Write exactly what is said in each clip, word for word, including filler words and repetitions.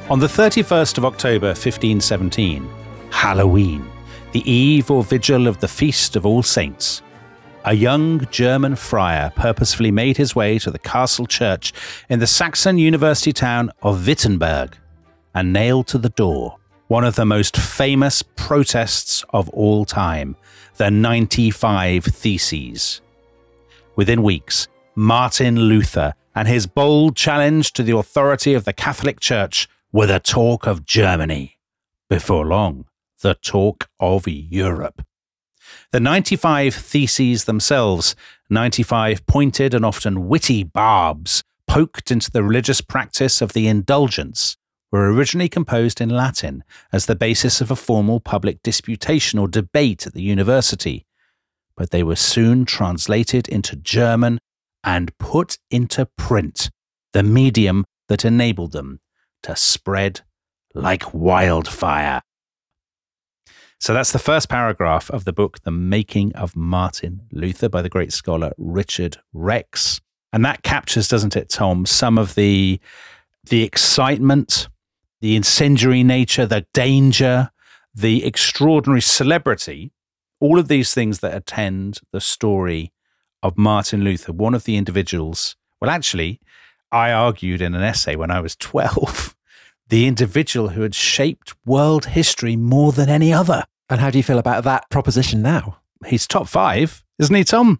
On the thirty-first of October, fifteen seventeen, Halloween, the eve or vigil of the Feast of All Saints, a young German friar purposefully made his way to the castle church in the Saxon university town of Wittenberg and nailed to the door one of the most famous protests of all time, the ninety-five Theses. Within weeks, Martin Luther and his bold challenge to the authority of the Catholic Church were the talk of Germany. Before long, the talk of Europe. The ninety-five Theses themselves, ninety-five pointed and often witty barbs poked into the religious practice of the indulgence, were originally composed in Latin as the basis of a formal public disputation or debate at the university, but they were soon translated into German and put into print, the medium that enabled them to spread like wildfire. So that's the first paragraph of the book, The Making of Martin Luther, by the great scholar Richard Rex. And that captures, doesn't it, Tom, some of the, the excitement, the incendiary nature, the danger, the extraordinary celebrity, all of these things that attend the story of Martin Luther, one of the individuals. Well, actually, I argued in an essay when I was twelve, the individual who had shaped world history more than any other. And how do you feel about that proposition now? He's top five, isn't he, Tom?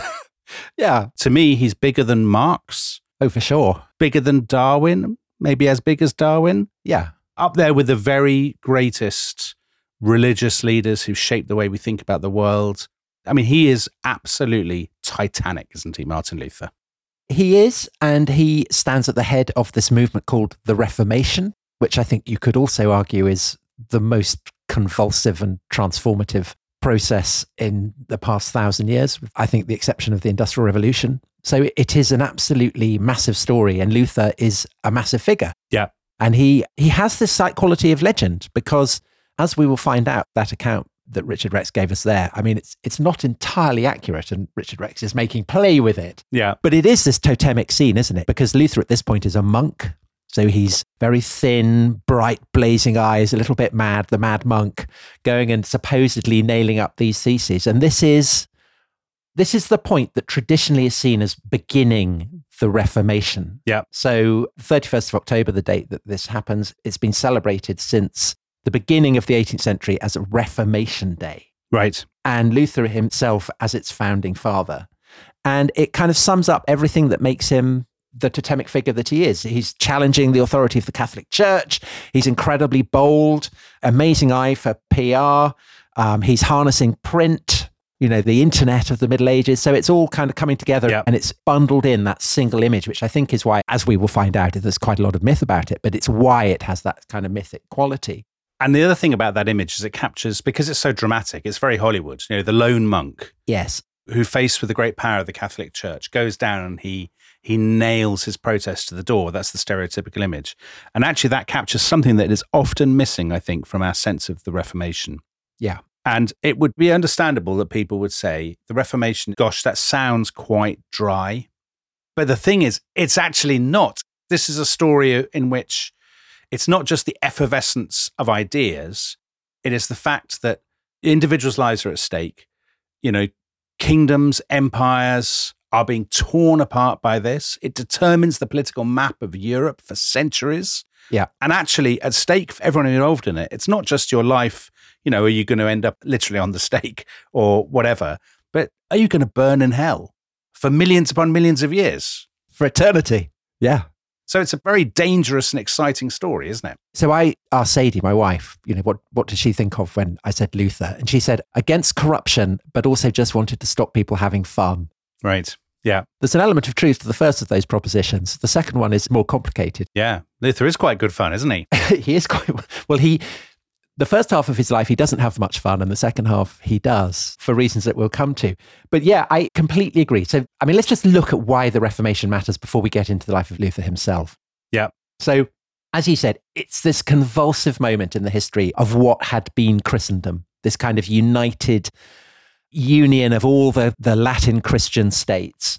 Yeah. To me, he's bigger than Marx. Oh, for sure. Bigger than Darwin, maybe as big as Darwin. Yeah. Up there with the very greatest religious leaders who shaped the way we think about the world. I mean, he is absolutely titanic, isn't he, Martin Luther? He is, and he stands at the head of this movement called the Reformation, which I think you could also argue is the most convulsive and transformative process in the past thousand years, with, I think, the exception of the Industrial Revolution. So it is an absolutely massive story, and Luther is a massive figure. Yeah. And he, he has this slight quality of legend because, as we will find out, that account that Richard Rex gave us there, I mean, it's it's not entirely accurate, and Richard Rex is making play with it. Yeah. But it is this totemic scene, isn't it? Because Luther at this point is a monk. So he's very thin, bright, blazing eyes, a little bit mad, the mad monk, going and supposedly nailing up these theses. And this is this is the point that traditionally is seen as beginning the Reformation. Yeah. So thirty-first of October, the date that this happens, it's been celebrated since the beginning of the eighteenth century as a Reformation Day. Right. And Luther himself as its founding father. And it kind of sums up everything that makes him the totemic figure that he is. He's challenging the authority of the Catholic Church. He's incredibly bold, amazing eye for P R. Um, he's harnessing print, you know, the internet of the Middle Ages. So it's all kind of coming together, yep. And it's bundled in that single image, which I think is why, as we will find out, there's quite a lot of myth about it, but it's why it has that kind of mythic quality. And the other thing about that image is it captures, because it's so dramatic, it's very Hollywood, you know, the lone monk. Yes. Who, faced with the great power of the Catholic Church, goes down and he he nails his protest to the door. That's the stereotypical image. And actually that captures something that is often missing, I think, from our sense of the Reformation. Yeah. And it would be understandable that people would say, the Reformation, gosh, that sounds quite dry. But the thing is, it's actually not. This is a story in which it's not just the effervescence of ideas. It is the fact that individuals' lives are at stake. You know, kingdoms, empires are being torn apart by this. It determines the political map of Europe for centuries. Yeah. And actually at stake for everyone involved in it, it's not just your life, you know, are you going to end up literally on the stake or whatever, but are you going to burn in hell for millions upon millions of years? For eternity. Yeah. So it's a very dangerous and exciting story, isn't it? So I asked Sadie, my wife, you know, what, what did she think of when I said Luther? And she said, against corruption, but also just wanted to stop people having fun. Right. Yeah. There's an element of truth to the first of those propositions. The second one is more complicated. Yeah. Luther is quite good fun, isn't he? He is quite, well, he, the first half of his life, he doesn't have much fun. And the second half, he does, for reasons that we'll come to. But yeah, I completely agree. So, I mean, let's just look at why the Reformation matters before we get into the life of Luther himself. Yeah. So, as you said, it's this convulsive moment in the history of what had been Christendom, this kind of united union of all the, the Latin Christian states.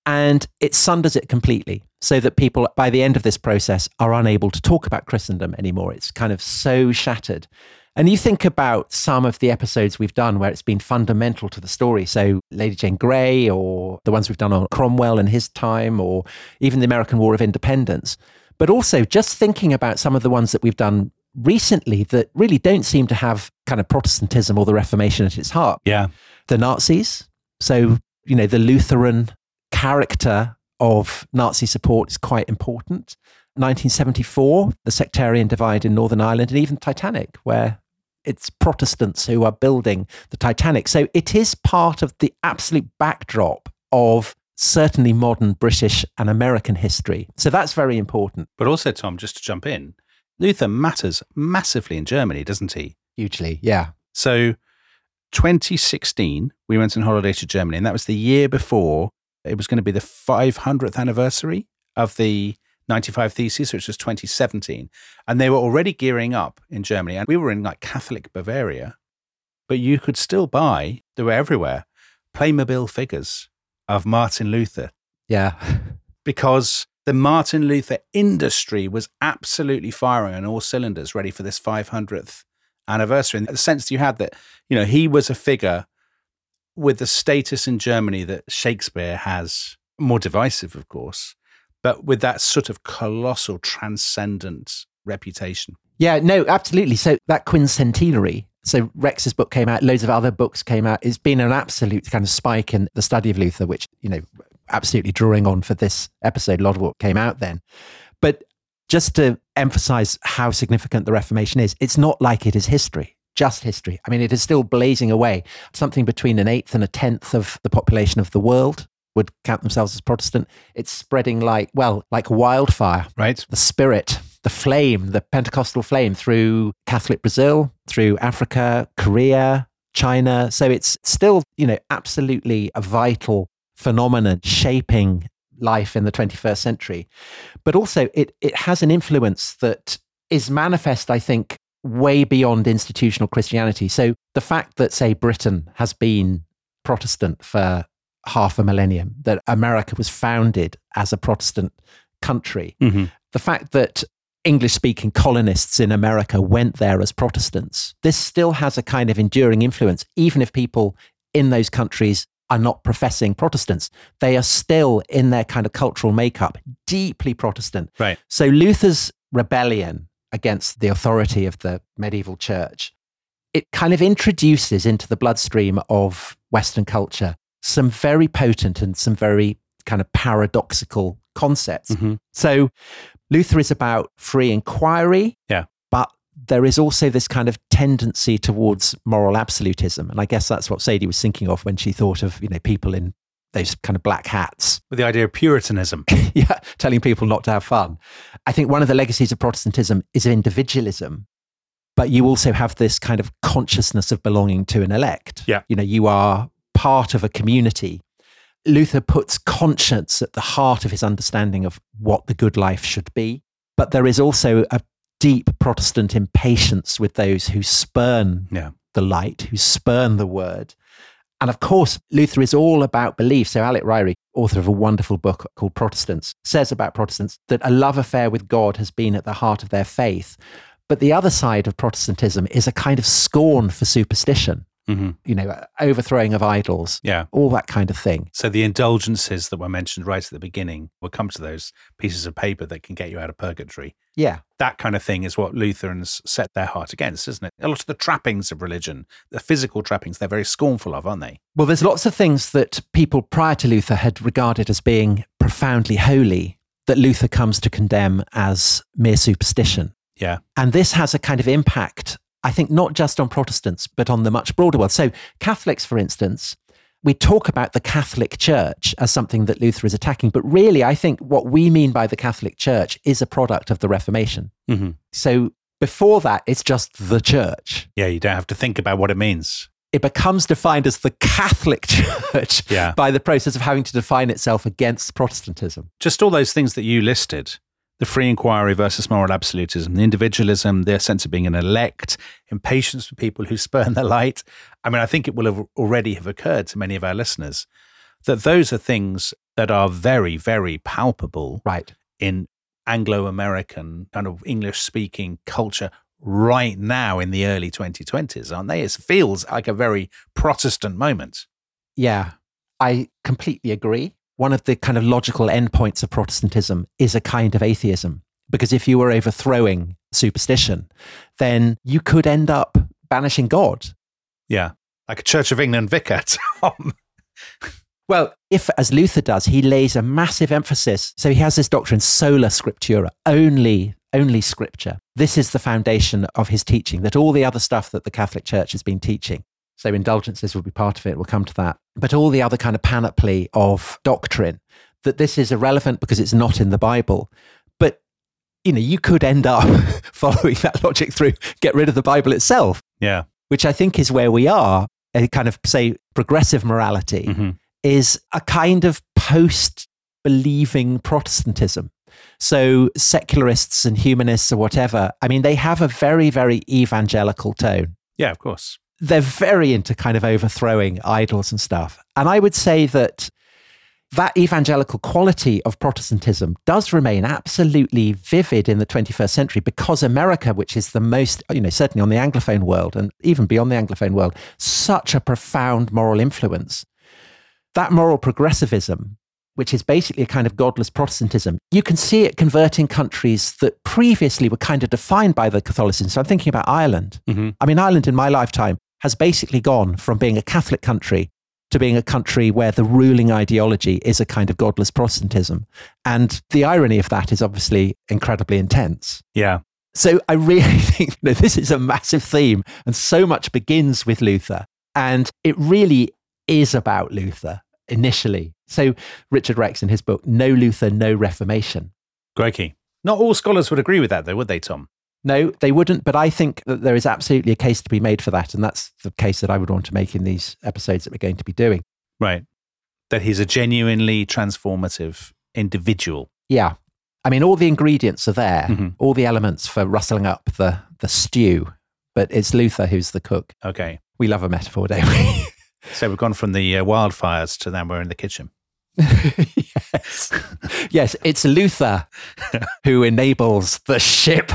And it sunders it completely so that people, by the end of this process, are unable to talk about Christendom anymore. It's kind of so shattered. And you think about some of the episodes we've done where it's been fundamental to the story. So Lady Jane Grey, or the ones we've done on Cromwell and his time, or even the American War of Independence. But also just thinking about some of the ones that we've done recently that really don't seem to have kind of Protestantism or the Reformation at its heart. Yeah. The Nazis. So, you know, the Lutheran character of Nazi support is quite important. nineteen seventy-four, the sectarian divide in Northern Ireland, and even Titanic, where it's Protestants who are building the Titanic. So it is part of the absolute backdrop of certainly modern British and American history. So that's very important. But also, Tom, just to jump in, Luther matters massively in Germany, doesn't he? Hugely, yeah. So twenty sixteen, we went on holiday to Germany, and that was the year before it was going to be the five hundredth anniversary of the ninety-five Theses, which was twenty seventeen. And they were already gearing up in Germany. And we were in like Catholic Bavaria, but you could still buy, they were everywhere, Playmobil figures of Martin Luther. Yeah. Because the Martin Luther industry was absolutely firing on all cylinders, ready for this five hundredth anniversary. And the sense you had that, you know, he was a figure with the status in Germany that Shakespeare has, more divisive, of course, but with that sort of colossal, transcendent reputation. Yeah, no, absolutely. So that quincentenary, so Rex's book came out, loads of other books came out. It's been an absolute kind of spike in the study of Luther, which, you know, absolutely drawing on for this episode, a lot of what came out then. But just to emphasize how significant the Reformation is, it's not like it is history. Just history. I mean, it is still blazing away. Something between an eighth and a tenth of the population of the world would count themselves as Protestant. It's spreading like, well, like wildfire. Right. The spirit, the flame, the Pentecostal flame through Catholic Brazil, through Africa, Korea, China. So it's still, you know, absolutely a vital phenomenon shaping life in the twenty-first century. But also it it has an influence that is manifest, I think, way beyond institutional Christianity. So the fact that, say, Britain has been Protestant for half a millennium, that America was founded as a Protestant country, mm-hmm. the fact that English-speaking colonists in America went there as Protestants, this still has a kind of enduring influence, even if people in those countries are not professing Protestants. They are still, in their kind of cultural makeup, deeply Protestant. Right. So Luther's rebellion against the authority of the medieval church, it kind of introduces into the bloodstream of Western culture some very potent and some very kind of paradoxical concepts. Mm-hmm. So Luther is about free inquiry, yeah, but there is also this kind of tendency towards moral absolutism. And I guess that's what Sadie was thinking of when she thought of, you know, people in those kind of black hats. With the idea of Puritanism. Yeah, telling people not to have fun. I think one of the legacies of Protestantism is individualism, but you also have this kind of consciousness of belonging to an elect. Yeah. You know, you are part of a community. Luther puts conscience at the heart of his understanding of what the good life should be. But there is also a deep Protestant impatience with those who spurn yeah. the light, who spurn the word. And of course, Luther is all about belief. So Alec Ryrie, author of a wonderful book called Protestants, says about Protestants that a love affair with God has been at the heart of their faith. But the other side of Protestantism is a kind of scorn for superstition. Mm-hmm. You know, overthrowing of idols, yeah, all that kind of thing. So the indulgences that were mentioned right at the beginning will come to those pieces of paper that can get you out of purgatory. Yeah. That kind of thing is what Lutherans set their heart against, isn't it? A lot of the trappings of religion, the physical trappings, they're very scornful of, aren't they? Well, there's lots of things that people prior to Luther had regarded as being profoundly holy that Luther comes to condemn as mere superstition. Yeah. And this has a kind of impact, I think, not just on Protestants, but on the much broader world. So Catholics, for instance, we talk about the Catholic Church as something that Luther is attacking, but really I think what we mean by the Catholic Church is a product of the Reformation. Mm-hmm. So before that, it's just the church. Yeah, you don't have to think about what it means. It becomes defined as the Catholic Church yeah. by the process of having to define itself against Protestantism. Just all those things that you listed. The free inquiry versus moral absolutism, the individualism, their sense of being an elect, impatience with people who spurn the light. I mean, I think it will have already have occurred to many of our listeners that those are things that are very, very palpable Right. in Anglo-American kind of English-speaking culture right now in the early twenty twenties, aren't they? It feels like a very Protestant moment. Yeah, I completely agree. One of the kind of logical endpoints of Protestantism is a kind of atheism, because if you were overthrowing superstition, then you could end up banishing God. Yeah, like a Church of England vicar, Tom. Well, if, as Luther does, he lays a massive emphasis. So he has this doctrine, sola scriptura, only, only scripture. This is the foundation of his teaching, that all the other stuff that the Catholic Church has been teaching, so indulgences will be part of it, we'll come to that, but all the other kind of panoply of doctrine, that this is irrelevant because it's not in the Bible. But, you know, you could end up following that logic through, get rid of the Bible itself. Yeah. Which I think is where we are, a kind of, say, progressive morality. Mm-hmm. Is a kind of post-believing Protestantism. So secularists and humanists or whatever, I mean, they have a very, very evangelical tone. Yeah, of course. They're very into kind of overthrowing idols and stuff. And I would say that that evangelical quality of Protestantism does remain absolutely vivid in the twenty-first century, because America, which is the most, you know, certainly on the Anglophone world and even beyond the Anglophone world, such a profound moral influence. That moral progressivism, which is basically a kind of godless Protestantism, you can see it converting countries that previously were kind of defined by the Catholicism. So I'm thinking about Ireland. Mm-hmm. I mean, Ireland in my lifetime has basically gone from being a Catholic country to being a country where the ruling ideology is a kind of godless Protestantism. And the irony of that is obviously incredibly intense. Yeah. So I really think that this is a massive theme, and so much begins with Luther. And it really is about Luther initially. So Richard Rex in his book, No Luther, No Reformation. Great key. Not all scholars would agree with that though, would they, Tom? No, they wouldn't. But I think that there is absolutely a case to be made for that. And that's the case that I would want to make in these episodes that we're going to be doing. Right. That he's a genuinely transformative individual. Yeah. I mean, all the ingredients are there, mm-hmm. all the elements for rustling up the, the stew, but it's Luther who's the cook. Okay. We love a metaphor, don't we? So we've gone from the uh, wildfires to then we're in the kitchen. Yes. Yes, it's Luther who enables the ship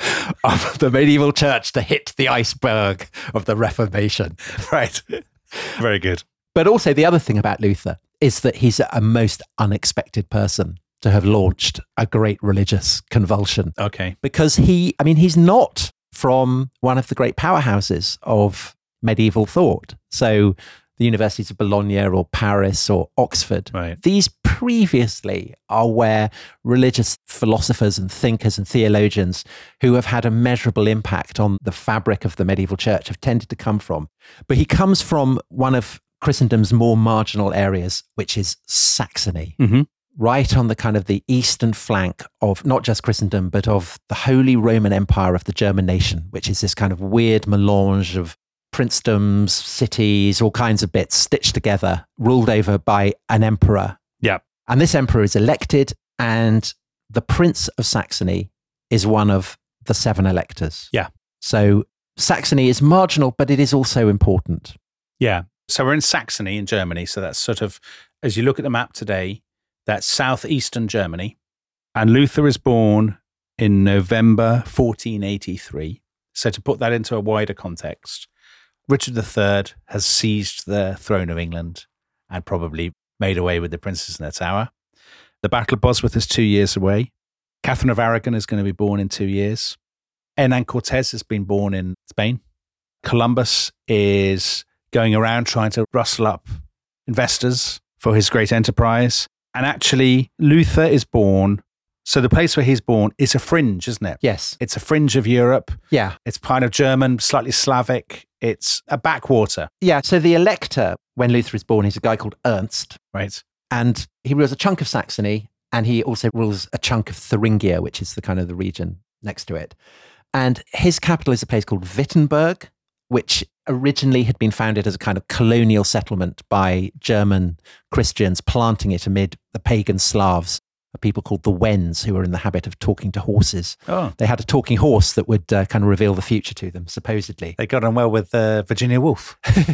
of the medieval church to hit the iceberg of the Reformation. Right. Very good. But also the other thing about Luther is that he's a most unexpected person to have launched a great religious convulsion. Okay. Because he, I mean, he's not from one of the great powerhouses of medieval thought. So the universities of Bologna or Paris or Oxford, right. These previously are where religious philosophers and thinkers and theologians who have had a measurable impact on the fabric of the medieval church have tended to come from. But he comes from one of Christendom's more marginal areas, which is Saxony. Mm-hmm. Right on the kind of the eastern flank of not just Christendom, but of the Holy Roman Empire of the German nation, which is this kind of weird melange of princedoms, cities, all kinds of bits stitched together, ruled over by an emperor. Yeah. And this emperor is elected, and the Prince of Saxony is one of the seven electors. Yeah. So Saxony is marginal, but it is also important. Yeah. So we're in Saxony in Germany. So that's sort of, as you look at the map today, that's southeastern Germany. And Luther is born in November fourteen eighty-three. So to put that into a wider context, Richard the Third has seized the throne of England and probably made away with the princess in her tower. The Battle of Bosworth is two years away. Catherine of Aragon is going to be born in two years. Hernán Cortés has been born in Spain. Columbus is going around trying to rustle up investors for his great enterprise. And actually, Luther is born. So the place where he's born is a fringe, isn't it? Yes. It's a fringe of Europe. Yeah. It's kind of German, slightly Slavic. It's a backwater. Yeah. So the elector, when Luther is born, he's a guy called Ernst. Right. And he rules a chunk of Saxony, and he also rules a chunk of Thuringia, which is the kind of the region next to it. And his capital is a place called Wittenberg, which originally had been founded as a kind of colonial settlement by German Christians, planting it amid the pagan Slavs, a people called the Wends, who were in the habit of talking to horses. Oh. They had a talking horse that would uh, kind of reveal the future to them, supposedly. They got on well with uh, Virginia Woolf.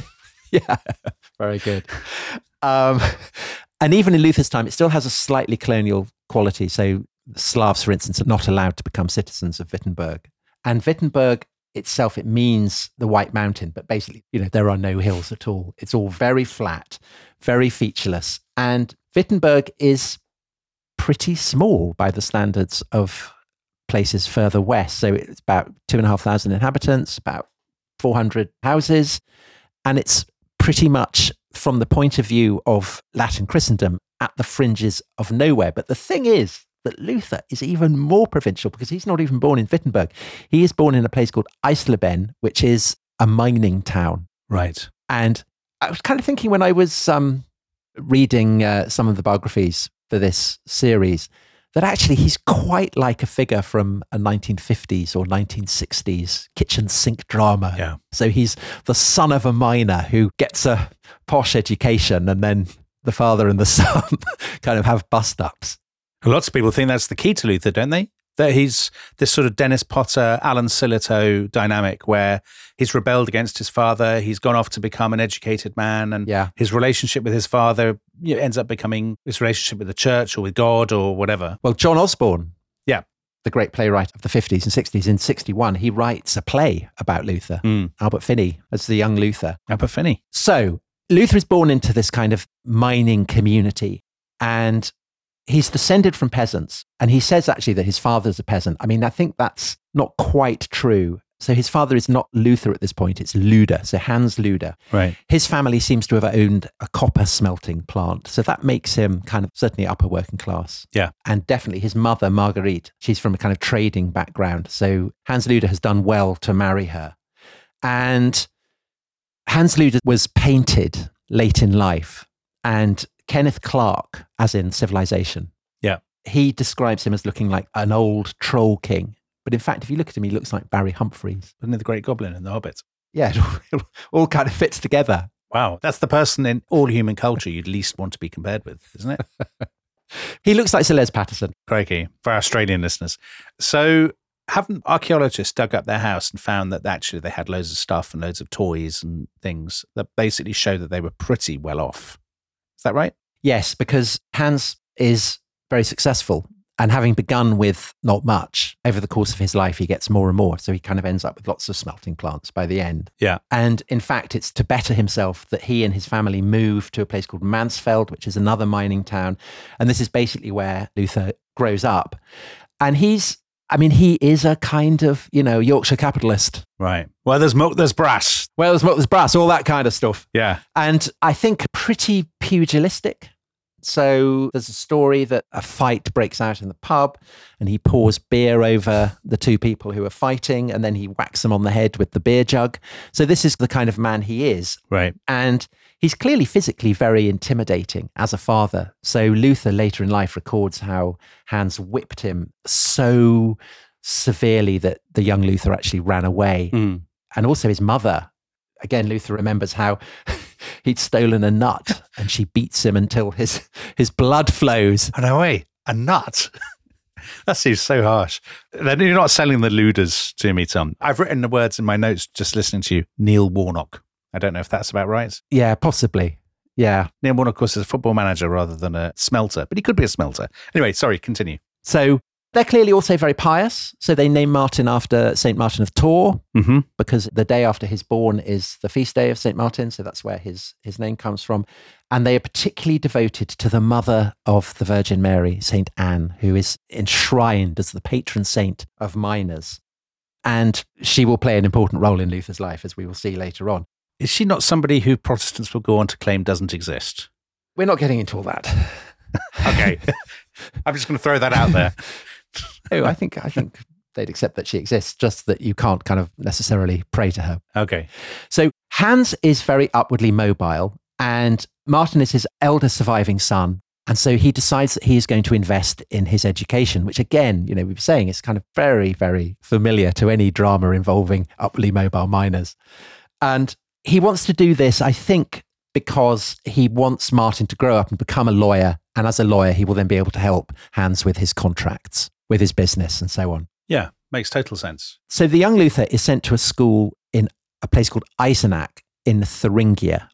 Yeah, very good. Um, and even in Luther's time, it still has a slightly colonial quality. So Slavs, for instance, are not allowed to become citizens of Wittenberg. And Wittenberg itself, it means the White Mountain, but basically, you know, there are no hills at all. It's all very flat, very featureless. And Wittenberg is pretty small by the standards of places further west. So it's about two and a half thousand inhabitants, about four hundred houses. And it's pretty much, from the point of view of Latin Christendom, at the fringes of nowhere. But the thing is that Luther is even more provincial because he's not even born in Wittenberg. He is born in a place called Eisleben, which is a mining town. Right. And I was kind of thinking when I was um, reading uh, some of the biographies for this series, that actually he's quite like a figure from a nineteen fifties or nineteen sixties kitchen sink drama. Yeah. So he's the son of a miner who gets a posh education, and then the father and the son kind of have bust-ups. Lots of people think that's the key to Luther, don't they? That he's this sort of Dennis Potter, Alan Sillitoe dynamic where he's rebelled against his father, he's gone off to become an educated man, and yeah. his relationship with his father, you know, ends up becoming his relationship with the church or with God or whatever. Well, John Osborne, yeah, the great playwright of the fifties and sixties, in sixty-one, he writes a play about Luther, mm. Albert Finney as the young Luther. Albert Finney. So Luther is born into this kind of mining community, and he's descended from peasants. And he says actually that his father's a peasant. I mean, I think that's not quite true. So his father is not Luther at this point, it's Luder, so Hans Luder. Right. His family seems to have owned a copper smelting plant. So that makes him kind of certainly upper working class. Yeah. And definitely his mother, Marguerite, she's from a kind of trading background. So Hans Luder has done well to marry her. And Hans Luder was painted late in life. And Kenneth Clark, as in Civilization, yeah, he describes him as looking like an old troll king. But in fact, if you look at him, he looks like Barry Humphries. Isn't he the Great Goblin in The Hobbit? Yeah, it all kind of fits together. Wow, that's the person in all human culture you'd least want to be compared with, isn't it? He looks like Sir Les Patterson. Crikey, for our Australian listeners. So haven't archaeologists dug up their house and found that actually they had loads of stuff and loads of toys and things that basically show that they were pretty well off? Is that right? Yes, because Hans is very successful. And having begun with not much, over the course of his life, he gets more and more. So he kind of ends up with lots of smelting plants by the end. Yeah. And in fact, it's to better himself that he and his family move to a place called Mansfeld, which is another mining town. And this is basically where Luther grows up. And he's, I mean, he is a kind of, you know, Yorkshire capitalist. Right. Well, there's milk, there's brass. Well, there's milk, there's brass, all that kind of stuff. Yeah. And I think pretty pugilistic. So there's a story that a fight breaks out in the pub and he pours beer over the two people who are fighting and then he whacks them on the head with the beer jug. So this is the kind of man he is. Right. And he's clearly physically very intimidating as a father. So Luther later in life records how Hans whipped him so severely that the young Luther actually ran away. Mm. And also his mother. Again, Luther remembers how he'd stolen a nut and she beats him until his his blood flows. Oh, no way. A nut? That seems so harsh. You're not selling the Luders to me, Tom. I've written the words in my notes just listening to you. Neil Warnock. I don't know if that's about right. Yeah, possibly. Yeah. Neil Warnock, of course, is a football manager rather than a smelter, but he could be a smelter. Anyway, sorry, continue. So they're clearly also very pious. So they name Martin after Saint Martin of Tours, mm-hmm. because the day after his born is the feast day of Saint Martin. So that's where his, his name comes from. And they are particularly devoted to the mother of the Virgin Mary, Saint Anne, who is enshrined as the patron saint of miners. And she will play an important role in Luther's life, as we will see later on. Is she not somebody who Protestants will go on to claim doesn't exist? We're not getting into all that. Okay. I'm just going to throw that out there. Oh, I think I think they'd accept that she exists, just that you can't kind of necessarily pray to her. Okay. So Hans is very upwardly mobile, and Martin is his elder surviving son. And so he decides that he is going to invest in his education, which again, you know, we were saying is kind of very, very familiar to any drama involving upwardly mobile miners. And he wants to do this, I think, because he wants Martin to grow up and become a lawyer. And as a lawyer, he will then be able to help Hans with his contracts, with his business and so on. Yeah, makes total sense. So the young Luther is sent to a school in a place called Eisenach in Thuringia.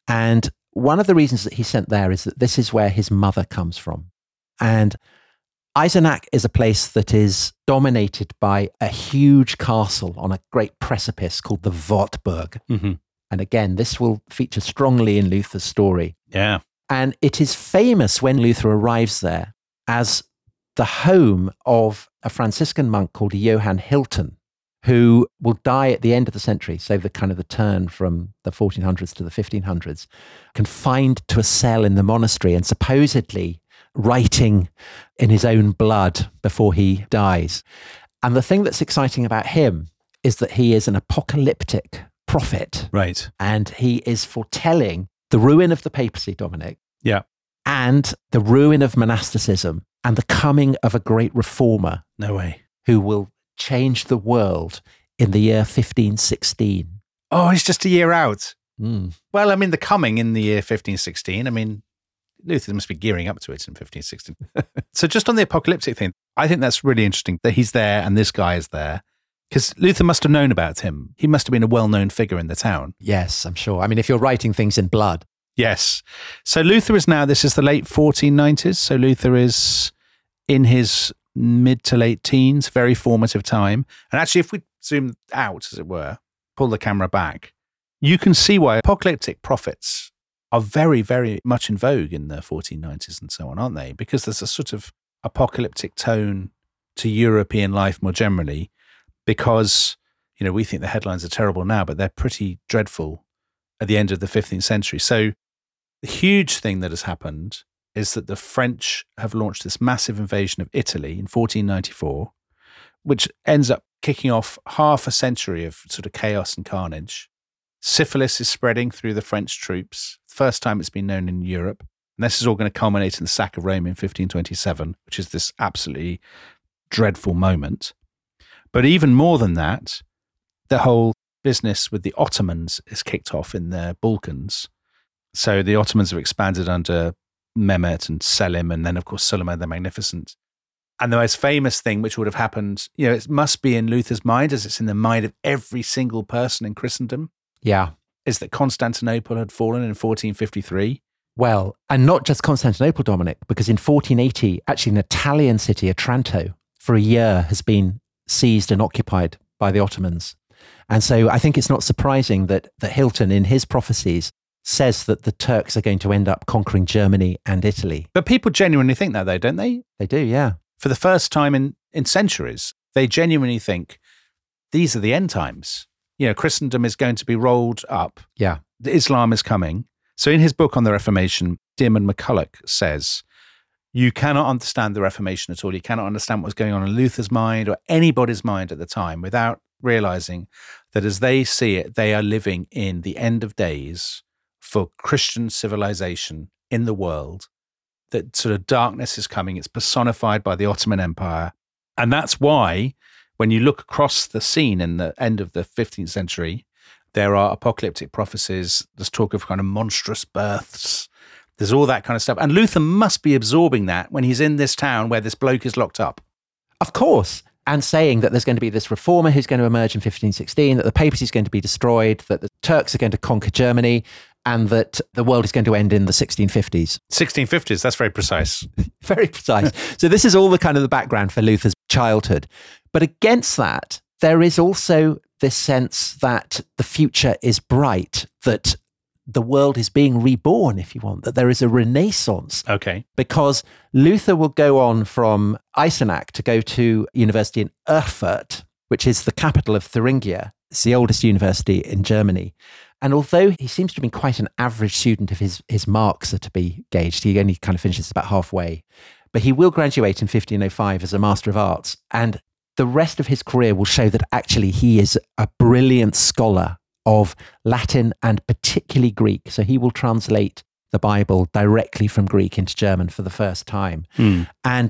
And one of the reasons that he's sent there is that this is where his mother comes from. And Eisenach is a place that is dominated by a huge castle on a great precipice called the Wartburg. Mm-hmm. And again, this will feature strongly in Luther's story. Yeah. And it is famous when Luther arrives there as the home of a Franciscan monk called Johann Hilton, who will die at the end of the century, so the kind of the turn from the fourteen hundreds to the fifteen hundreds, confined to a cell in the monastery and supposedly writing in his own blood before he dies. And the thing that's exciting about him is that he is an apocalyptic prophet. Right. And he is foretelling the ruin of the papacy, Dominic. Yeah. And the ruin of monasticism and the coming of a great reformer. No way. Who will change the world in the year fifteen sixteen. Oh, it's just a year out. Mm. Well, I mean, the coming in the year fifteen sixteen, I mean, Luther must be gearing up to it in fifteen sixteen. So just on the apocalyptic thing, I think that's really interesting that he's there and this guy is there. Because Luther must have known about him. He must have been a well-known figure in the town. Yes, I'm sure. I mean, if you're writing things in blood. Yes. So Luther is now, this is the late fourteen nineties. So Luther is in his mid to late teens, very formative time. And actually, if we zoom out, as it were, pull the camera back, you can see why apocalyptic prophets are very, very much in vogue in the fourteen nineties and so on, aren't they? Because there's a sort of apocalyptic tone to European life more generally, because, you know, we think the headlines are terrible now, but they're pretty dreadful at the end of the fifteenth century. So the huge thing that has happened is that the French have launched this massive invasion of Italy in fourteen ninety-four, which ends up kicking off half a century of sort of chaos and carnage. Syphilis is spreading through the French troops. First time it's been known in Europe. And this is all going to culminate in the sack of Rome in fifteen twenty-seven, which is this absolutely dreadful moment. But even more than that, the whole business with the Ottomans is kicked off in the Balkans. So the Ottomans have expanded under Mehmet and Selim, and then, of course, Suleiman the Magnificent. And the most famous thing, which would have happened, you know, it must be in Luther's mind, as it's in the mind of every single person in Christendom. Yeah. Is that Constantinople had fallen in fourteen fifty-three. Well, and not just Constantinople, Dominic, because in fourteen eighty, actually an Italian city, Otranto, for a year has been seized and occupied by the Ottomans. And so I think it's not surprising that, that Hilton, in his prophecies, says that the Turks are going to end up conquering Germany and Italy. But people genuinely think that, though, don't they? They do, yeah. For the first time in, in centuries, they genuinely think these are the end times. You know, Christendom is going to be rolled up. Yeah. Islam is coming. So in his book on the Reformation, Diarmaid MacCulloch says, you cannot understand the Reformation at all. You cannot understand what was going on in Luther's mind or anybody's mind at the time without realizing that as they see it, they are living in the end of days for Christian civilization in the world, that sort of darkness is coming. It's personified by the Ottoman Empire. And that's why when you look across the scene in the end of the fifteenth century, there are apocalyptic prophecies. There's talk of kind of monstrous births. There's all that kind of stuff. And Luther must be absorbing that when he's in this town where this bloke is locked up. Of course. And saying that there's going to be this reformer who's going to emerge in fifteen sixteen, that the papacy is going to be destroyed, that the Turks are going to conquer Germany, and that the world is going to end in the sixteen fifties. sixteen fifties, that's very precise. Very precise. So this is all the kind of the background for Luther's childhood. But against that, there is also this sense that the future is bright, that the world is being reborn, if you want, that there is a renaissance. Okay. Because Luther will go on from Eisenach to go to university in Erfurt, which is the capital of Thuringia. It's the oldest university in Germany. And although he seems to have been quite an average student, if his, his marks are to be gauged, he only kind of finishes about halfway. But he will graduate in fifteen oh five as a Master of Arts. And the rest of his career will show that actually he is a brilliant scholar of Latin and particularly Greek. So he will translate the Bible directly from Greek into German for the first time. Mm. And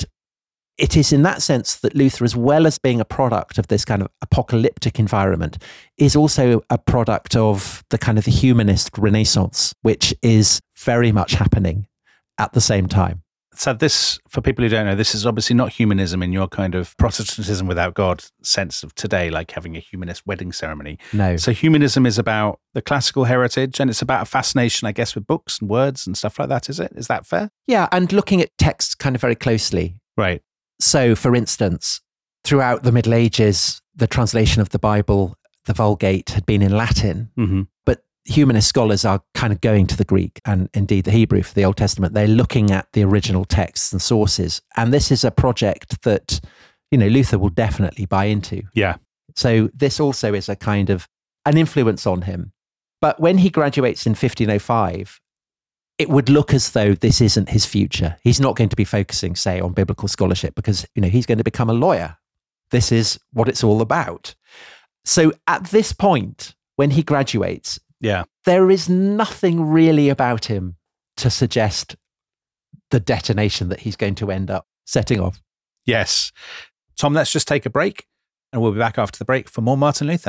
it is in that sense that Luther, as well as being a product of this kind of apocalyptic environment, is also a product of the kind of the humanist Renaissance, which is very much happening at the same time. So this, for people who don't know, this is obviously not humanism in your kind of Protestantism without God sense of today, like having a humanist wedding ceremony. No. So humanism is about the classical heritage, and it's about a fascination, I guess, with books and words and stuff like that, is it? Is that fair? Yeah, and looking at texts kind of very closely. Right. So, for instance, throughout the Middle Ages, the translation of the Bible, the Vulgate, had been in Latin, Mm-hmm. but humanist scholars are kind of going to the Greek and indeed the Hebrew for the Old Testament. They're looking at the original texts and sources. And this is a project that, you know, Luther will definitely buy into. Yeah. So this also is a kind of an influence on him. But when he graduates in fifteen oh five, it would look as though this isn't his future. He's not going to be focusing, say, on biblical scholarship because, you know, he's going to become a lawyer. This is what it's all about. So at this point, when he graduates, Yeah. there is nothing really about him to suggest the detonation that he's going to end up setting off. Yes. Tom, let's just take a break, and we'll be back after the break for more Martin Luther.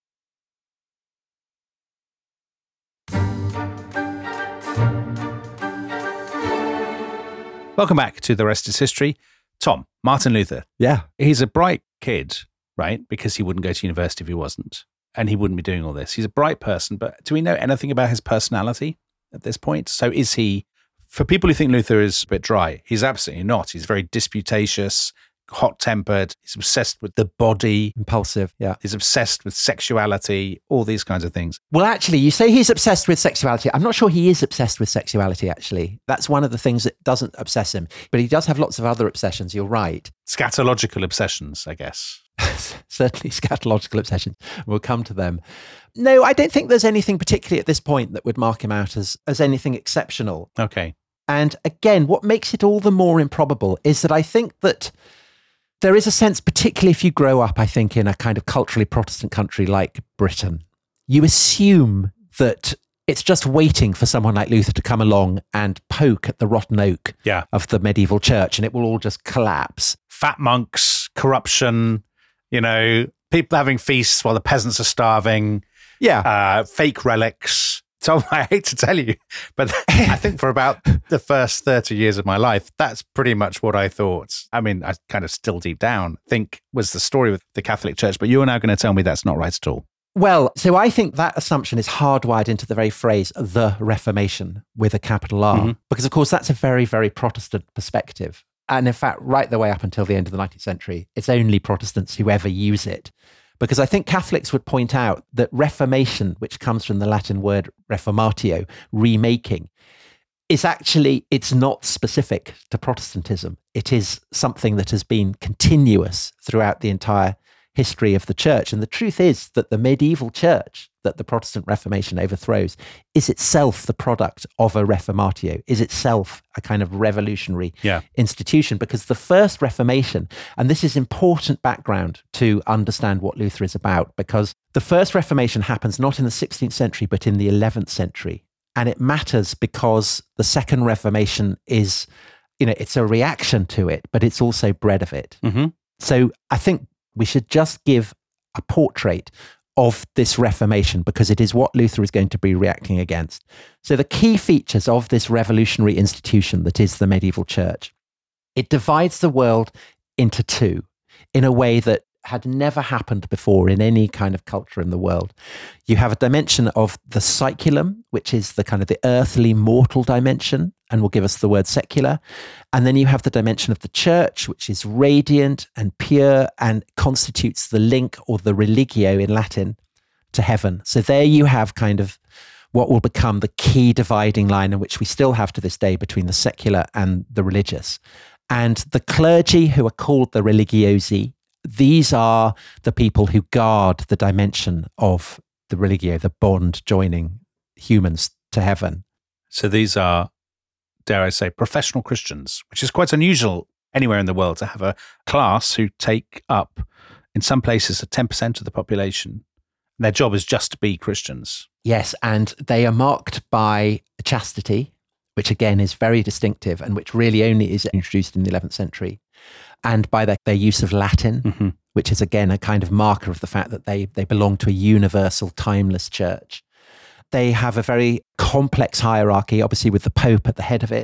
Welcome back to The Rest is History. Tom, Martin Luther. Yeah. He's a bright kid, right? Because he wouldn't go to university if he wasn't. And he wouldn't be doing all this. He's a bright person, but do we know anything about his personality at this point? So is he, for people who think Luther is a bit dry, he's absolutely not. He's very disputatious, hot-tempered. He's obsessed with the body. Impulsive. Yeah. He's obsessed with sexuality, all these kinds of things. Well, actually, you say he's obsessed with sexuality. I'm not sure he is obsessed with sexuality, actually. That's one of the things that doesn't obsess him. But he does have lots of other obsessions. You're right. Scatological obsessions, I guess. Certainly scatological obsessions. We'll come to them. No, I don't think there's anything particularly at this point that would mark him out as, as anything exceptional. Okay. And again, what makes it all the more improbable is that I think that there is a sense, particularly if you grow up, I think, in a kind of culturally Protestant country like Britain, you assume that it's just waiting for someone like Luther to come along and poke at the rotten oak Yeah. of the medieval church and it will all just collapse. Fat monks, corruption, you know, people having feasts while the peasants are starving, Yeah. uh, fake relics. So I hate to tell you, but I think for about the first thirty years of my life, that's pretty much what I thought. I mean, I kind of still deep down think was the story with the Catholic Church, but you are now going to tell me that's not right at all. Well, so I think that assumption is hardwired into the very phrase, the Reformation, with a capital R, Mm-hmm. because of course that's a very, very Protestant perspective. And in fact, right the way up until the end of the nineteenth century, it's only Protestants who ever use it. Because I think Catholics would point out that reformation, which comes from the Latin word reformatio, remaking, is actually, it's not specific to Protestantism. It is something that has been continuous throughout the entire history of the church. And the truth is that the medieval church that the Protestant Reformation overthrows is itself the product of a reformatio, is itself a kind of revolutionary Yeah. institution, because the first Reformation, and this is important background to understand what Luther is about, because the first Reformation happens not in the sixteenth century, but in the eleventh century. And it matters because the second Reformation is, you know, it's a reaction to it, but it's also bred of it. Mm-hmm. So I think we should just give a portrait of this Reformation because it is what Luther is going to be reacting against. So the key features of this revolutionary institution that is the medieval church, it divides the world into two in a way that had never happened before in any kind of culture in the world. You have a dimension of the saeculum, which is the kind of the earthly, mortal dimension, and will give us the word secular. And then you have the dimension of the church, which is radiant and pure and constitutes the link, or the religio in Latin, to heaven. So there you have kind of what will become the key dividing line, in which we still have to this day, between the secular and the religious. And the clergy, who are called the religiosi, these are the people who guard the dimension of the religio, the bond joining humans to heaven. So these are, dare I say, professional Christians, which is quite unusual anywhere in the world to have a class who take up, in some places, ten percent of the population. Their job is just to be Christians. Yes, and they are marked by chastity, which again is very distinctive and which really only is introduced in the eleventh century, and by their, their use of Latin, Mm-hmm. which is again a kind of marker of the fact that they, they belong to a universal, timeless church. They have a very complex hierarchy, obviously with the Pope at the head of it.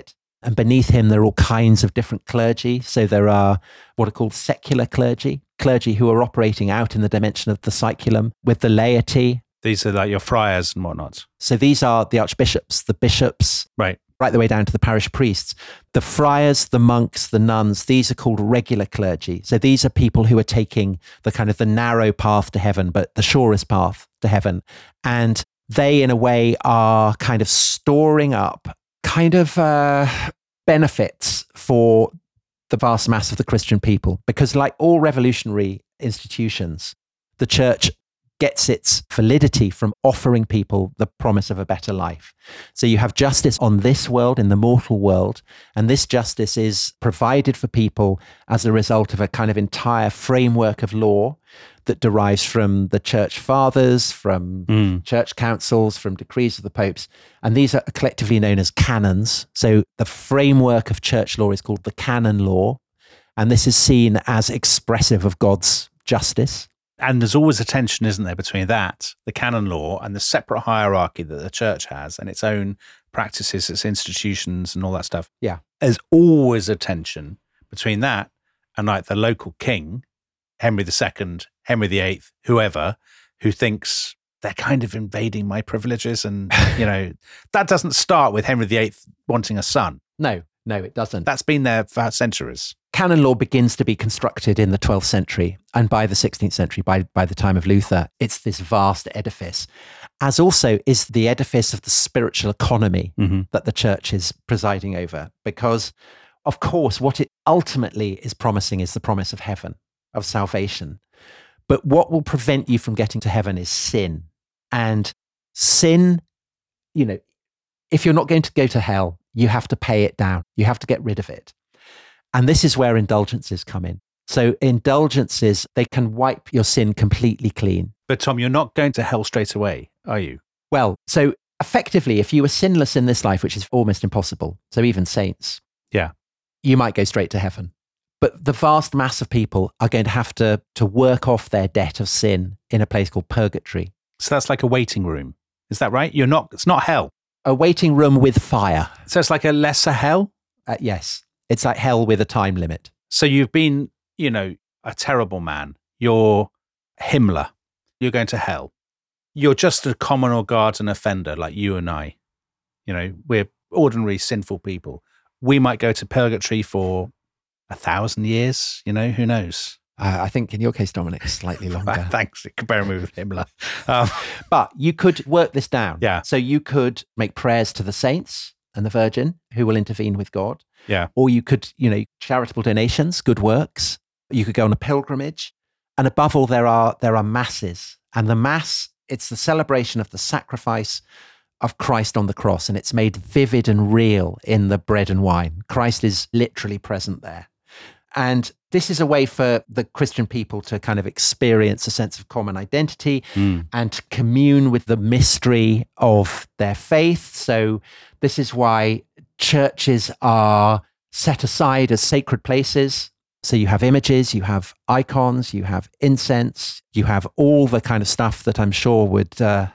And beneath him, there are all kinds of different clergy. So there are what are called secular clergy, clergy who are operating out in the dimension of the saeculum with the laity. These are like your friars and whatnot. So these are the archbishops, the bishops, right, right the way down to the parish priests. The friars, the monks, the nuns, these are called regular clergy. So these are people who are taking the kind of the narrow path to heaven, but the surest path to heaven. And they, in a way, are kind of storing up kind of uh, benefits for the vast mass of the Christian people. Because like all revolutionary institutions, the church gets its validity from offering people the promise of a better life. So you have justice on this world, in the mortal world, and this justice is provided for people as a result of a kind of entire framework of law that derives from the church fathers, from mm. church councils, from decrees of the popes. And these are collectively known as canons. So the framework of church law is called the canon law. And this is seen as expressive of God's justice. And there's always a tension, isn't there, between that, the canon law, and the separate hierarchy that the church has and its own practices, its institutions and all that stuff. Yeah. There's always a tension between that and like the local king, Henry the Second, Henry the Eighth, whoever, who thinks they're kind of invading my privileges. And, you know, that doesn't start with Henry the Eighth wanting a son. No, no, it doesn't. That's been there for centuries. Canon law begins to be constructed in the twelfth century, and by the sixteenth century, by, by the time of Luther, it's this vast edifice, as also is the edifice of the spiritual economy mm-hmm. that the church is presiding over. Because, of course, what it ultimately is promising is the promise of heaven, of salvation. But what will prevent you from getting to heaven is sin. And sin, you know, if you're not going to go to hell, you have to pay it down. You have to get rid of it. And this is where indulgences come in. So indulgences, they can wipe your sin completely clean. But Tom, you're not going to hell straight away, are you? Well, so effectively, if you were sinless in this life, which is almost impossible, so even saints, yeah, you might go straight to heaven. But the vast mass of people are going to have to, to work off their debt of sin in a place called purgatory. So that's like a waiting room. Is that right? You're not, it's not hell. A waiting room with fire. So it's like a lesser hell? Uh, yes. It's like hell with a time limit. So you've been, you know, a terrible man. You're Himmler. You're going to hell. You're just a common or garden offender like you and I. You know, we're ordinary sinful people. We might go to purgatory for a thousand years, you know, who knows? Uh, I think in your case, Dominic, slightly longer. Thanks, comparing me with Himmler. Um, but you could work this down. Yeah. So you could make prayers to the saints and the Virgin who will intervene with God. Yeah. Or you could, you know, charitable donations, good works. You could go on a pilgrimage. And above all, there are there are masses. And the mass, it's the celebration of the sacrifice of Christ on the cross. And it's made vivid and real in the bread and wine. Christ is literally present there. And this is a way for the Christian people to kind of experience a sense of common identity mm. and to commune with the mystery of their faith. So this is why churches are set aside as sacred places. So you have images, you have icons, you have incense, you have all the kind of stuff that I'm sure would uh,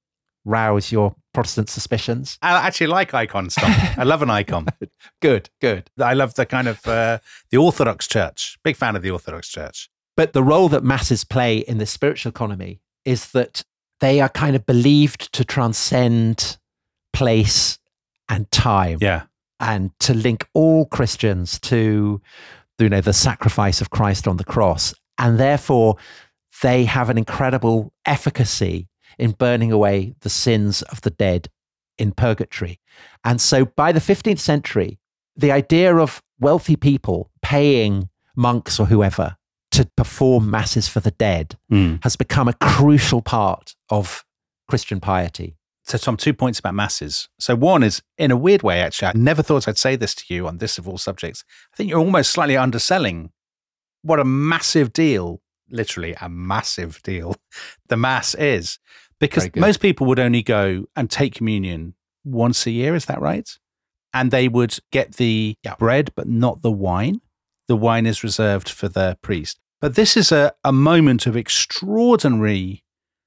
rouse your Protestant suspicions. I actually like icon stuff. I love an icon. Good, good. I love the kind of uh, the Orthodox Church. Big fan of the Orthodox Church. But the role that masses play in the spiritual economy is that they are kind of believed to transcend place and time. Yeah. And to link all Christians to, you know, the sacrifice of Christ on the cross. And therefore, they have an incredible efficacy in burning away the sins of the dead in purgatory. And so by the fifteenth century, the idea of wealthy people paying monks or whoever to perform masses for the dead mm. has become a crucial part of Christian piety. So Tom, two points about masses. So one is, in a weird way, actually, I never thought I'd say this to you on this of all subjects. I think you're almost slightly underselling what a massive deal, literally a massive deal, the Mass is. Because most people would only go and take communion once a year, is that right? And they would get the yeah. bread, but not the wine. The wine is reserved for the priest. But this is a, a moment of extraordinary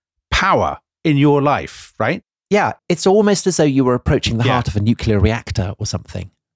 power in your life, right? Yeah, it's almost as though you were approaching the yeah. heart of a nuclear reactor or something.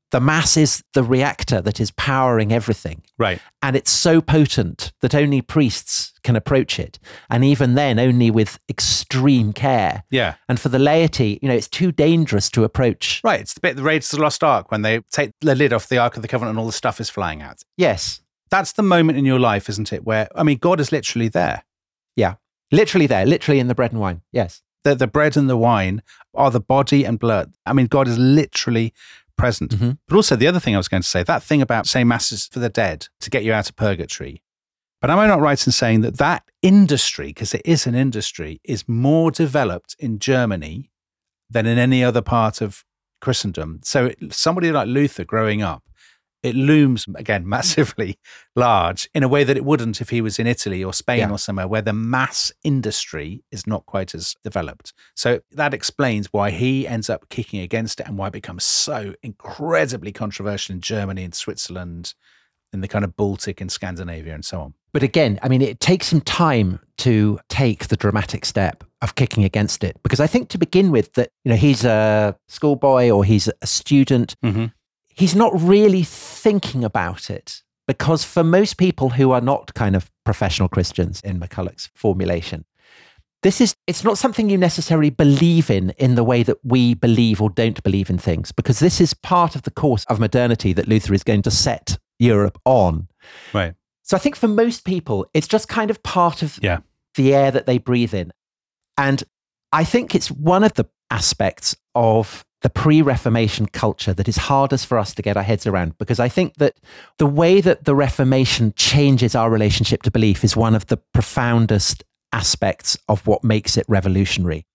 The mass is the reactor that is powering everything. Right. And it's so potent that only priests can approach it. And even then, only with extreme care. Yeah. And for the laity, you know, it's too dangerous to approach. Right. It's the bit, the Raiders of the Lost Ark, when they take the lid off the Ark of the Covenant and all the stuff is flying out. Yes. That's the moment in your life, isn't it? Where, I mean, God is literally there. Yeah. Literally there, literally in the bread and wine. Yes. The, the bread and the wine are the body and blood. I mean, God is literally present. Mm-hmm. But also the other thing I was going to say, that thing about saying masses for the dead to get you out of purgatory. But am I not right in saying that that industry, because it is an industry, is more developed in Germany than in any other part of Christendom? So somebody like Luther growing up, it looms, again, massively large in a way that it wouldn't if he was in Italy or Spain yeah. or somewhere where the mass industry is not quite as developed. So that explains why he ends up kicking against it and why it becomes so incredibly controversial in Germany and Switzerland, in the kind of Baltic and Scandinavia and so on. But again, I mean, it takes some time to take the dramatic step of kicking against it. Because I think to begin with that, you know, he's a schoolboy or he's a student. Mm-hmm. He's not really thinking about it, because for most people who are not kind of professional Christians in McCulloch's formulation, this is, it's not something you necessarily believe in in the way that we believe or don't believe in things, because this is part of the course of modernity that Luther is going to set Europe on. Right. So I think for most people, it's just kind of part of yeah. the air that they breathe in. And I think it's one of the aspects of the pre-Reformation culture that is hardest for us to get our heads around, because I think that the way that the Reformation changes our relationship to belief is one of the profoundest aspects of what makes it revolutionary.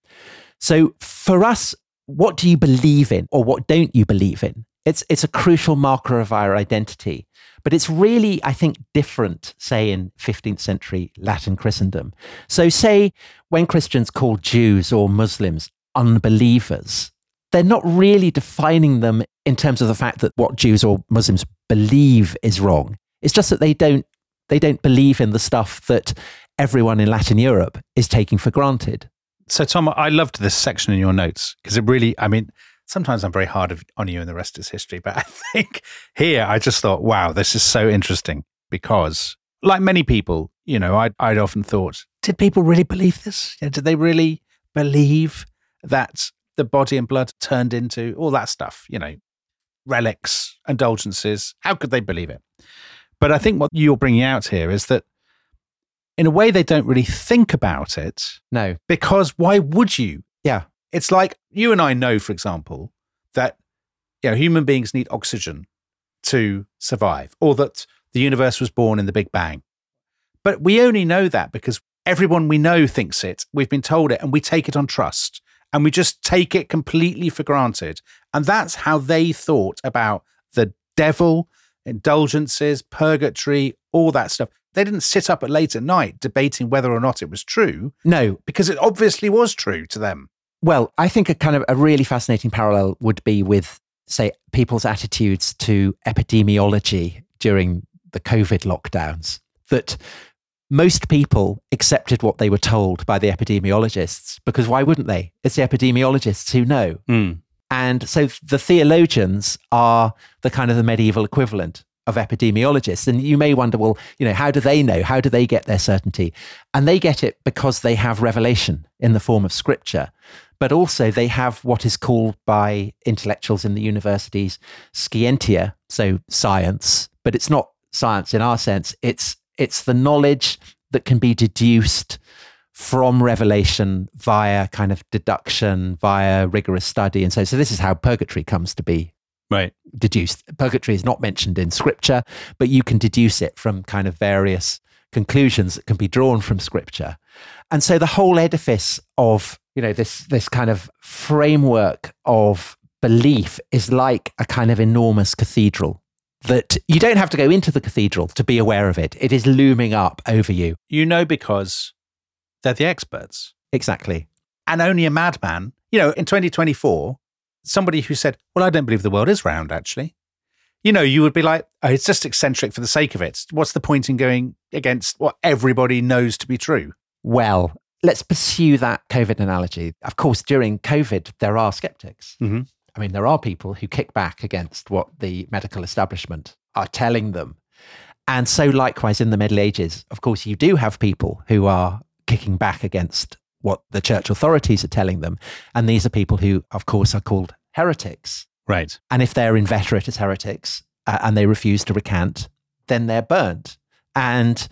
So for us, what do you believe in or what don't you believe in? It's it's a crucial marker of our identity, but it's really, I think, different, say, in fifteenth century Latin Christendom. So say when Christians call Jews or Muslims unbelievers, they're not really defining them in terms of the fact that what Jews or Muslims believe is wrong. It's just that they don't they don't believe in the stuff that everyone in Latin Europe is taking for granted. So, Tom, I loved this section in your notes because it really, I mean, sometimes I'm very hard on you and the rest is history, but I think here I just thought, wow, this is so interesting because, like many people, you know, I'd, I'd often thought, did people really believe this? You know, did they really believe that the body and blood turned into all that stuff, you know, relics, indulgences? How could they believe it? But I think what you're bringing out here is that in a way they don't really think about it. No. Because why would you? Yeah. It's like you and I know, for example, that you know, human beings need oxygen to survive, or that the universe was born in the Big Bang. But we only know that because everyone we know thinks it, we've been told it, and we take it on trust. And we just take it completely for granted. And that's how they thought about the devil, indulgences, purgatory, all that stuff. They didn't sit up at late at night debating whether or not it was true. No. Because it obviously was true to them. Well, I think a kind of a really fascinating parallel would be with, say, people's attitudes to epidemiology during the COVID lockdowns. That most people accepted what they were told by the epidemiologists, because why wouldn't they? It's the epidemiologists who know. Mm. And so the theologians are the kind of the medieval equivalent of epidemiologists. And you may wonder, well, you know, how do they know? How do they get their certainty? And they get it because they have revelation in the form of scripture. But also they have what is called by intellectuals in the universities scientia, so science, but it's not science in our sense. It's It's the knowledge that can be deduced from revelation via kind of deduction, via rigorous study. And so, so this is how purgatory comes to be right. deduced. Purgatory is not mentioned in scripture, but you can deduce it from kind of various conclusions that can be drawn from scripture. And so the whole edifice of, you know, this, this kind of framework of belief is like a kind of enormous cathedral, that you don't have to go into the cathedral to be aware of it. It is looming up over you. You know, because they're the experts. Exactly. And only a madman, you know, in twenty twenty-four, somebody who said, well, I don't believe the world is round, actually. You know, you would be like, oh, it's just eccentric for the sake of it. What's the point in going against what everybody knows to be true? Well, let's pursue that COVID analogy. Of course, during COVID, there are skeptics. Mm-hmm. I mean, there are people who kick back against what the medical establishment are telling them. And so likewise in the Middle Ages, of course, you do have people who are kicking back against what the church authorities are telling them. And these are people who, of course, are called heretics. Right. And if they're inveterate as heretics uh, and they refuse to recant, then they're burnt. And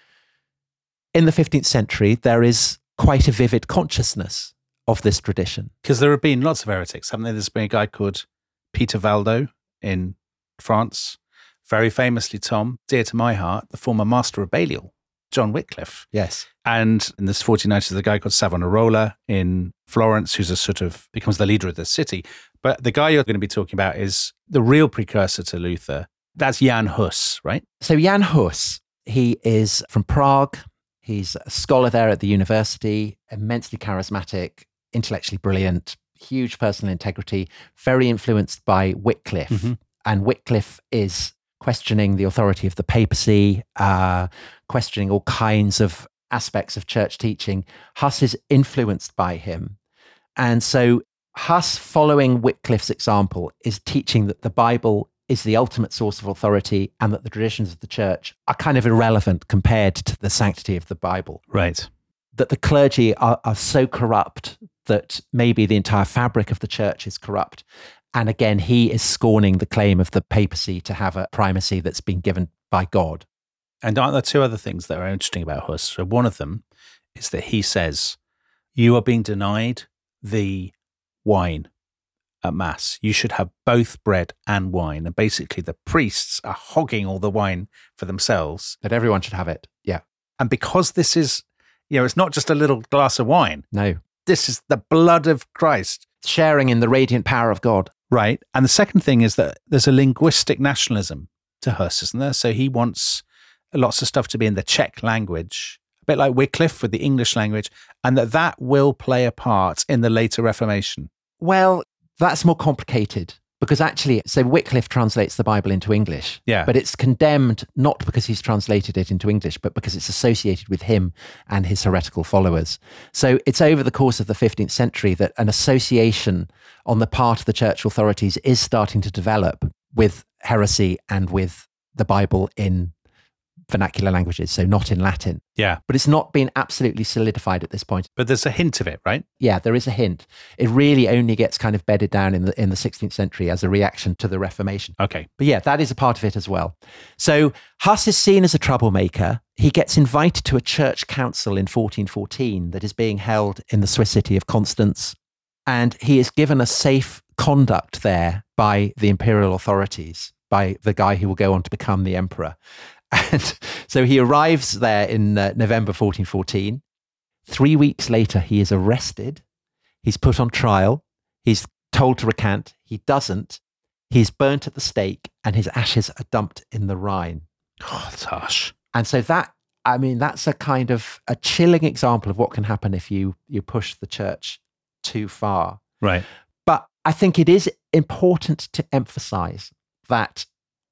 in the fifteenth century, there is quite a vivid consciousness of this tradition. Because there have been lots of heretics, haven't there? There's been a guy called Peter Valdo in France. Very famously, Tom, dear to my heart, the former master of Balliol, John Wycliffe. Yes. And in this fourteen nineties, there's a guy called Savonarola in Florence, who's a sort of, becomes the leader of the city. But the guy you're going to be talking about is the real precursor to Luther. That's Jan Hus, right? So Jan Hus, he is from Prague. He's a scholar there at the university, immensely charismatic, intellectually brilliant, huge personal integrity, very influenced by Wycliffe. Mm-hmm. And Wycliffe is questioning the authority of the papacy, uh, questioning all kinds of aspects of church teaching. Hus is influenced by him. And so Hus, following Wycliffe's example, is teaching that the Bible is the ultimate source of authority and that the traditions of the church are kind of irrelevant compared to the sanctity of the Bible. Right. That the clergy are, are so corrupt that maybe the entire fabric of the church is corrupt. And again, he is scorning the claim of the papacy to have a primacy that's been given by God. And aren't there two other things that are interesting about Hus? So one of them is that he says, you are being denied the wine at Mass. You should have both bread and wine. And basically the priests are hogging all the wine for themselves. That everyone should have it. Yeah. And because this is, you know, it's not just a little glass of wine. No. This is the blood of Christ. Sharing in the radiant power of God. Right. And the second thing is that there's a linguistic nationalism to Hus, isn't there? So he wants lots of stuff to be in the Czech language, a bit like Wycliffe with the English language, and that that will play a part in the later Reformation. Well, that's more complicated because actually, so Wycliffe translates the Bible into English, yeah. But it's condemned not because he's translated it into English, but because it's associated with him and his heretical followers. So it's over the course of the fifteenth century that an association on the part of the church authorities is starting to develop with heresy and with the Bible in vernacular languages, so not in Latin. Yeah. But it's not been absolutely solidified at this point. But there's a hint of it, right? Yeah, there is a hint. It really only gets kind of bedded down in the in the sixteenth century as a reaction to the Reformation. Okay. But yeah, that is a part of it as well. So Hus is seen as a troublemaker. He gets invited to a church council in fourteen fourteen that is being held in the Swiss city of Constance. And he is given a safe conduct there by the imperial authorities, by the guy who will go on to become the emperor. And so he arrives there in uh, November fourteen fourteen. Three weeks later, he is arrested. He's put on trial. He's told to recant. He doesn't. He's burnt at the stake and his ashes are dumped in the Rhine. Oh, that's harsh. And so that, I mean, that's a kind of a chilling example of what can happen if you you push the church too far. Right. But I think it is important to emphasize that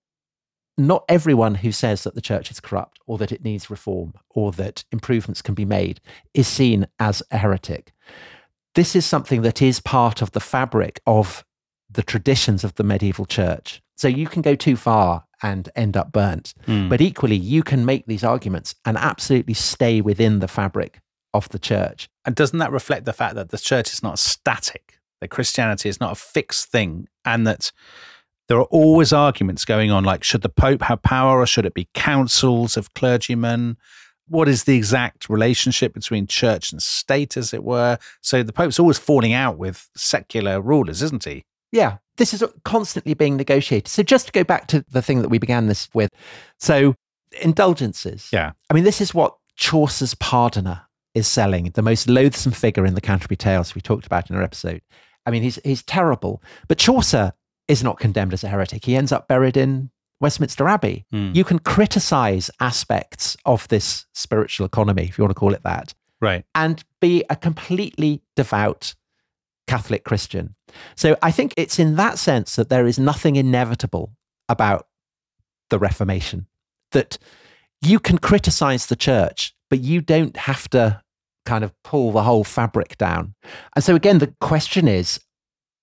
not everyone who says that the church is corrupt or that it needs reform or that improvements can be made is seen as a heretic. This is something that is part of the fabric of the traditions of the medieval church. So you can go too far and end up burnt. Mm. But equally, you can make these arguments and absolutely stay within the fabric of the church. And doesn't that reflect the fact that the church is not static, that Christianity is not a fixed thing, and that there are always arguments going on, like, should the Pope have power or should it be councils of clergymen? What is the exact relationship between church and state, as it were? So the Pope's always falling out with secular rulers, isn't he? Yeah, this is constantly being negotiated. So just to go back to the thing that we began this with. So indulgences. Yeah. I mean, this is what Chaucer's Pardoner is selling, the most loathsome figure in the Canterbury Tales we talked about in our episode. I mean, he's he's terrible. But Chaucer is not condemned as a heretic. He ends up buried in Westminster Abbey. Mm. You can criticize aspects of this spiritual economy, if you want to call it that, right, and be a completely devout Catholic Christian. So I think it's in that sense that there is nothing inevitable about the Reformation, that you can criticize the church, but you don't have to kind of pull the whole fabric down. And so again, the question is,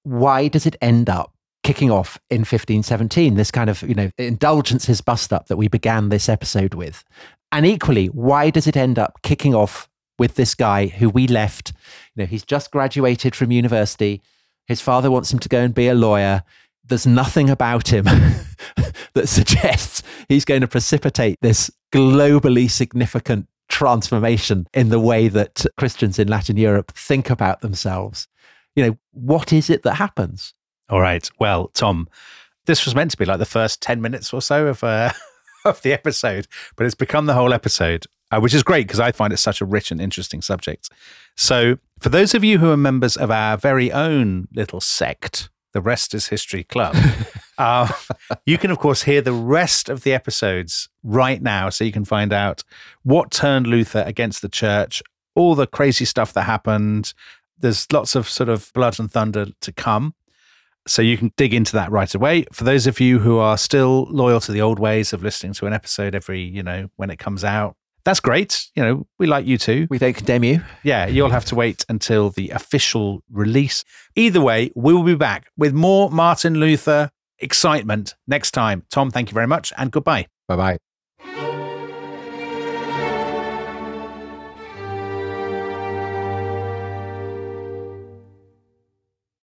why does it end up kicking off in fifteen seventeen, this kind of, you know, indulgences bust up that we began this episode with? And equally, why does it end up kicking off with this guy who we left, you know, he's just graduated from university. His father wants him to go and be a lawyer. There's nothing about him that suggests he's going to precipitate this globally significant transformation in the way that Christians in Latin Europe think about themselves. You know, what is it that happens? All right. Well, Tom, this was meant to be like the first ten minutes or so of uh, of the episode, but it's become the whole episode, uh, which is great because I find it such a rich and interesting subject. So for those of you who are members of our very own little sect, the Rest is History Club, uh, you can, of course, hear the rest of the episodes right now, so you can find out what turned Luther against the church, all the crazy stuff that happened. There's lots of sort of blood and thunder to come. So you can dig into that right away. For those of you who are still loyal to the old ways of listening to an episode every, you know, when it comes out, that's great. You know, we like you too. We don't condemn you. Yeah, you'll have to wait until the official release. Either way, we will be back with more Martin Luther excitement next time. Tom, thank you very much and goodbye. Bye-bye.